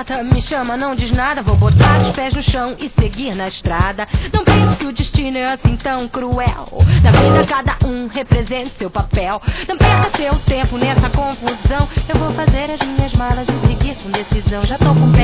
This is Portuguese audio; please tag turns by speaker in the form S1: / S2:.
S1: porta me chama, não diz nada. Vou botar os pés no chão e seguir na estrada. Não pense que o destino é assim tão cruel. Na vida cada um representa seu papel. Não perca seu tempo nessa confusão. Eu vou fazer as minhas malas e seguir com decisão. Já tô com